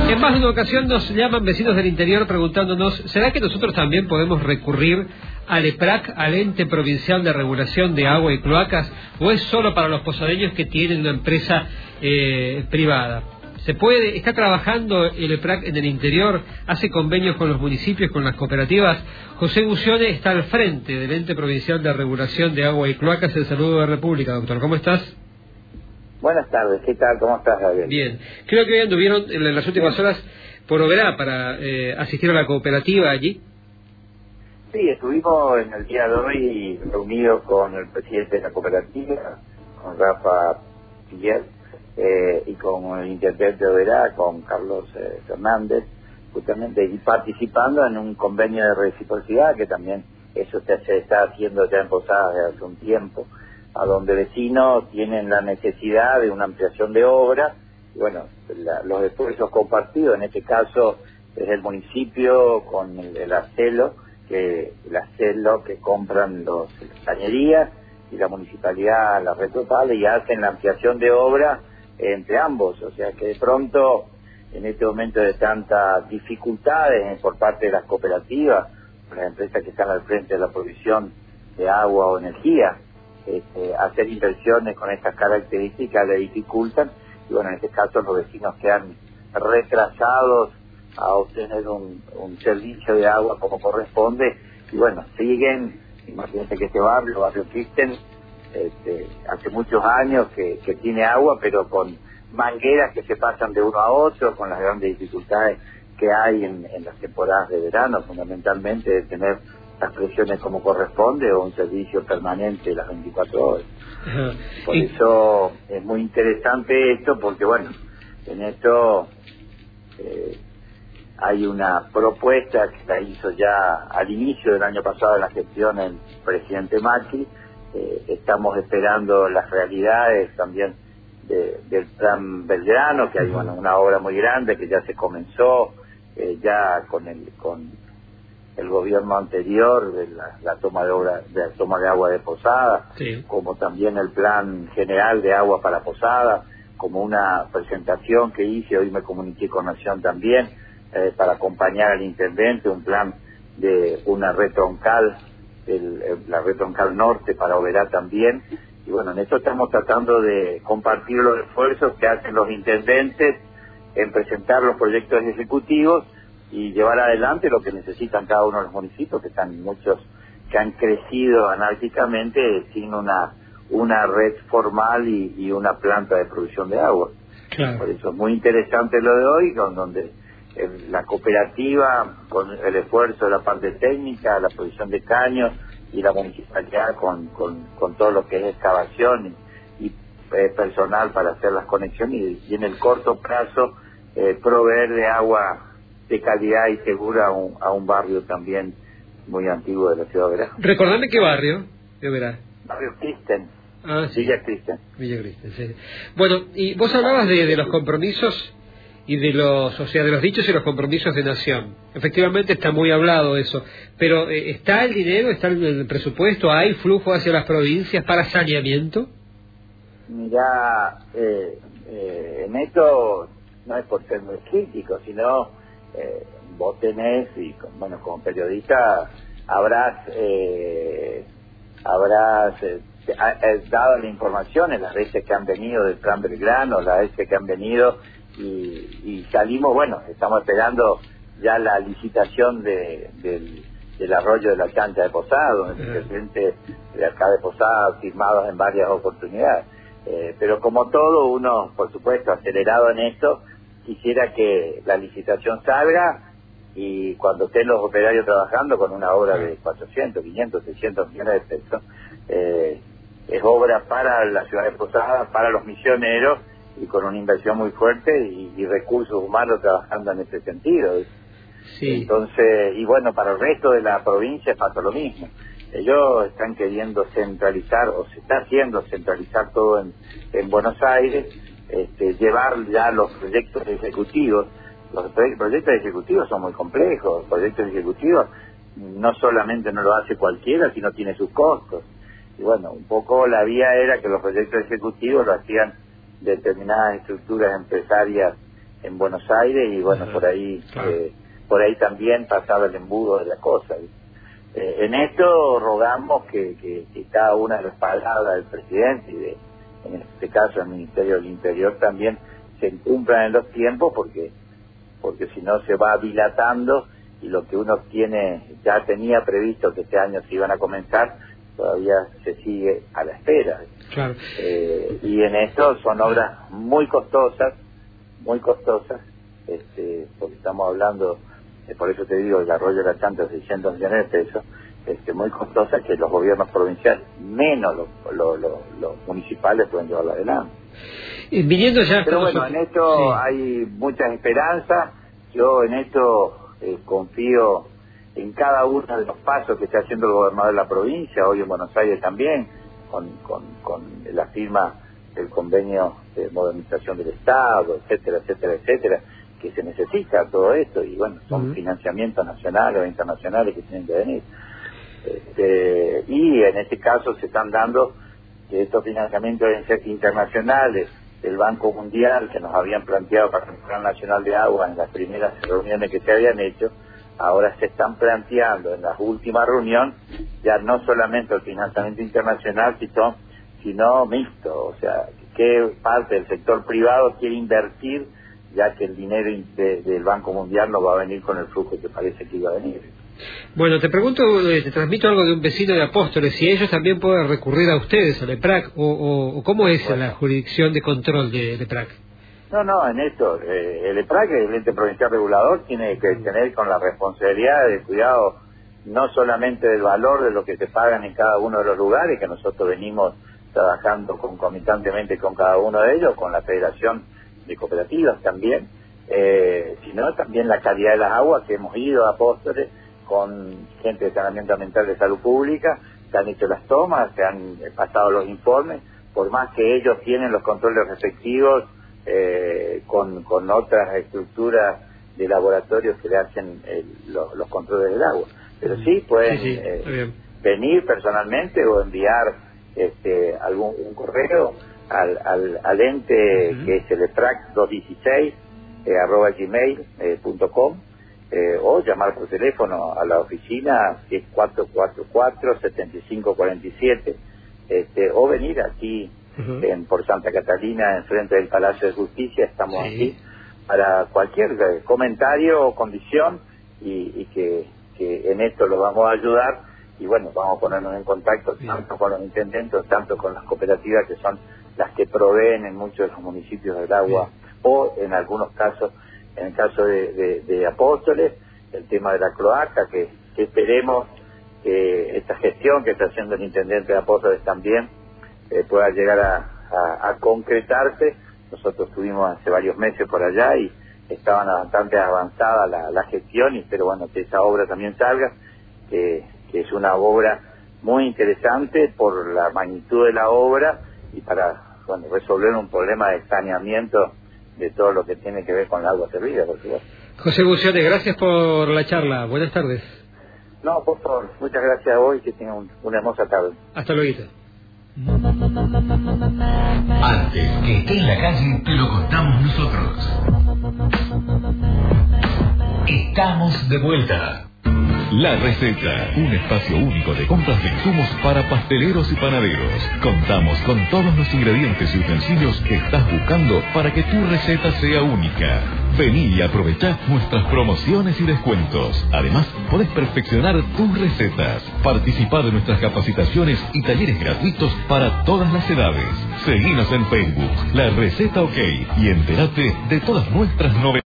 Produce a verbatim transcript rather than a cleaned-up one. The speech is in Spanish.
En más de una ocasión nos llaman vecinos del interior preguntándonos, ¿será que nosotros también podemos recurrir al EPRAC, al Ente Provincial de Regulación de Agua y Cloacas, o es solo para los posadeños que tienen una empresa eh, privada? ¿Se puede? ¿Está trabajando el EPRAC en el interior? ¿Hace convenios con los municipios, con las cooperativas? José Gucione está al frente del Ente Provincial de Regulación de Agua y Cloacas. El saludo de República, doctor. ¿Cómo estás? Buenas tardes, ¿qué tal? ¿Cómo estás, Javier? Bien. Creo que hoy anduvieron en las últimas Bien. horas por Oberá para eh, asistir a la cooperativa allí. Sí, estuvimos en el día de hoy reunidos con el presidente de la cooperativa, con Rafa Piller, eh, y con el intendente de Oberá, con Carlos eh, Fernández, justamente, y participando en un convenio de reciprocidad, que también eso se, se está haciendo ya en Posadas desde hace un tiempo, a donde vecinos tienen la necesidad de una ampliación de obra, y bueno, la, los esfuerzos compartidos, en este caso es el municipio con el, el Acelo, que el Acelo que compran los, las cañerías, y la municipalidad, la red total, y hacen la ampliación de obra entre ambos, o sea que de pronto, en este momento de tantas dificultades por parte de las cooperativas, las empresas que están al frente de la provisión de agua o energía, Este, hacer inversiones con estas características le dificultan, y bueno, en este caso los vecinos quedan retrasados a obtener un, un servicio de agua como corresponde, y bueno, siguen, imagínense que este barrio, barrio Kristen, este, hace muchos años que, que tiene agua, pero con mangueras que se pasan de uno a otro, con las grandes dificultades que hay en, en las temporadas de verano, fundamentalmente de tener las presiones como corresponde o un servicio permanente las veinticuatro horas. Uh-huh. Por y... eso es muy interesante esto, porque bueno, en esto eh, hay una propuesta que la hizo ya al inicio del año pasado de la gestión el presidente Macri. Eh, estamos esperando las realidades también de, del plan Belgrano, que hay bueno, una obra muy grande que ya se comenzó eh, ya con el con el gobierno anterior de la, la toma de obra, de la toma de agua de Posada, sí. Como también el plan general de agua para Posada, como una presentación que hice, hoy me comuniqué con Nación también, eh, para acompañar al intendente, un plan de una red troncal, el, el, la red troncal norte para Oberá también, y bueno, en esto estamos tratando de compartir los esfuerzos que hacen los intendentes en presentar los proyectos ejecutivos y llevar adelante lo que necesitan cada uno de los municipios, que están muchos que han crecido anárquicamente sin una una red formal y, y una planta de producción de agua. Claro. Por eso es muy interesante lo de hoy, con donde eh, la cooperativa, con el esfuerzo de la parte técnica, la producción de caños, y la municipalidad con, con, con todo lo que es excavación y, y eh, personal para hacer las conexiones, y, y en el corto plazo eh, proveer de agua de calidad y segura a un, a un barrio también muy antiguo de la ciudad de Oberá. Recordame qué barrio de Oberá. Barrio Kristen. Ah, sí. Villa Kristen. Villa Kristen, sí. Bueno, y vos hablabas de, de los compromisos y de los, o sea, de los dichos y los compromisos de Nación. Efectivamente está muy hablado eso, pero eh, ¿está el dinero, está el, el presupuesto, hay flujo hacia las provincias para saneamiento? Mira, eh, eh, en esto no es por ser muy crítico, sino Eh, vos tenés, y bueno, como periodista habrás eh, habrás eh, eh, dado la información en las veces que han venido del plan Belgrano, las veces que han venido y, y salimos, bueno, estamos esperando ya la licitación de, del, del arroyo de la cancha de Posada, donde el presidente de acá de Posada ha firmado en varias oportunidades, eh, pero como todo, uno por supuesto acelerado en esto, quisiera que la licitación salga y cuando estén los operarios trabajando con una obra de cuatrocientos, quinientos, seiscientos millones de pesos, eh, es obra para la ciudad de Posada, para los misioneros, y con una inversión muy fuerte y, y recursos humanos trabajando en ese sentido. Sí. Entonces, y bueno, para el resto de la provincia pasa lo mismo. Ellos están queriendo centralizar, o se está haciendo centralizar todo en, en Buenos Aires, Este, llevar ya los proyectos ejecutivos. Los proyectos ejecutivos son muy complejos. Los proyectos ejecutivos no solamente no lo hace cualquiera, sino tiene sus costos. Y bueno, un poco la vía era que los proyectos ejecutivos lo hacían determinadas estructuras empresarias en Buenos Aires y bueno, uh-huh. por ahí claro. eh, por ahí también pasaba el embudo de la cosa. Eh, en esto rogamos que, que, que cada una de las palabras del presidente y de, en este caso el Ministerio del Interior también se cumplan en los tiempos, porque porque si no se va dilatando y lo que uno tiene ya tenía previsto que este año se iban a comenzar, todavía se sigue a la espera. Claro. Eh, y en esto son obras muy costosas, muy costosas, este, porque estamos hablando, eh, por eso te digo, el arroyo de la Chanta, seiscientos millones de pesos, este, muy costosas que los gobiernos provinciales, menos los, los, los, los municipales, pueden llevarla adelante. Y viniendo ya Pero bueno, en esto sí. hay muchas esperanzas. Yo en esto eh, confío en cada uno de los pasos que está haciendo el gobernador de la provincia, hoy en Buenos Aires también, con, con, con la firma del convenio de modernización del Estado, etcétera, etcétera, etcétera, que se necesita todo esto, y bueno, son uh-huh. financiamientos nacionales o internacionales que tienen que venir. Este, y en este caso se están dando que estos financiamientos internacionales del Banco Mundial que nos habían planteado para el Plan Nacional de Agua en las primeras reuniones que se habían hecho, ahora se están planteando en la última reunión ya no solamente el financiamiento internacional, sino, sino mixto, o sea, qué parte del sector privado quiere invertir, ya que el dinero de, del Banco Mundial no va a venir con el flujo que parece que iba a venir. Bueno, te pregunto, eh, te transmito algo de un vecino de Apóstoles, si ellos también pueden recurrir a ustedes, al EPRAC, o, o, o cómo es bueno. la jurisdicción de control del EPRAC. No, no, en esto, eh, el EPRAC, el ente provincial regulador, tiene que tener con la responsabilidad de cuidado no solamente del valor de lo que se pagan en cada uno de los lugares, que nosotros venimos trabajando concomitantemente con cada uno de ellos, con la Federación de Cooperativas también, eh, sino también la calidad de las aguas, que hemos ido a Apóstoles con gente de saneamiento ambiental de salud pública, se han hecho las tomas, se han pasado los informes, por más que ellos tienen los controles respectivos eh, con, con otras estructuras de laboratorios que le hacen el, lo, los controles del agua. Pero sí pueden sí, sí, eh, venir personalmente o enviar este, algún un correo al, al, al ente uh-huh. que es el EPRAC doscientos dieciséis eh, arroba gmail eh, punto com. Eh, o llamar por teléfono a la oficina, que es cuatro cuatro cuatro, siete cinco cuatro siete, este, o venir aquí uh-huh. en, por Santa Catalina, enfrente del Palacio de Justicia, estamos sí. aquí para cualquier eh, comentario o condición, y, y que, que en esto lo vamos a ayudar, y bueno, vamos a ponernos en contacto Bien. tanto con los intendentes, tanto con las cooperativas, que son las que proveen en muchos de los municipios del agua, Bien. o en algunos casos, en el caso de, de, de Apóstoles, el tema de la cloaca, que, que esperemos que esta gestión que está haciendo el intendente de Apóstoles también eh, pueda llegar a, a, a concretarse. Nosotros estuvimos hace varios meses por allá y estaban bastante avanzada la, la gestión, y espero bueno que esa obra también salga, que, que es una obra muy interesante por la magnitud de la obra y para bueno resolver un problema de saneamiento de todo lo que tiene que ver con el agua servida, por supuesto. José Bucione, gracias por la charla. Buenas tardes. No, por favor, muchas gracias a vos y que tengan un, una hermosa tarde. Hasta luego. Antes que esté en la calle, te lo contamos nosotros. Estamos de vuelta. La Receta, un espacio único de compras de insumos para pasteleros y panaderos. Contamos con todos los ingredientes y utensilios que estás buscando para que tu receta sea única. Vení y aprovechá nuestras promociones y descuentos. Además, podés perfeccionar tus recetas. Participá de nuestras capacitaciones y talleres gratuitos para todas las edades. Seguinos en Facebook, La Receta OK, y entérate de todas nuestras novedades.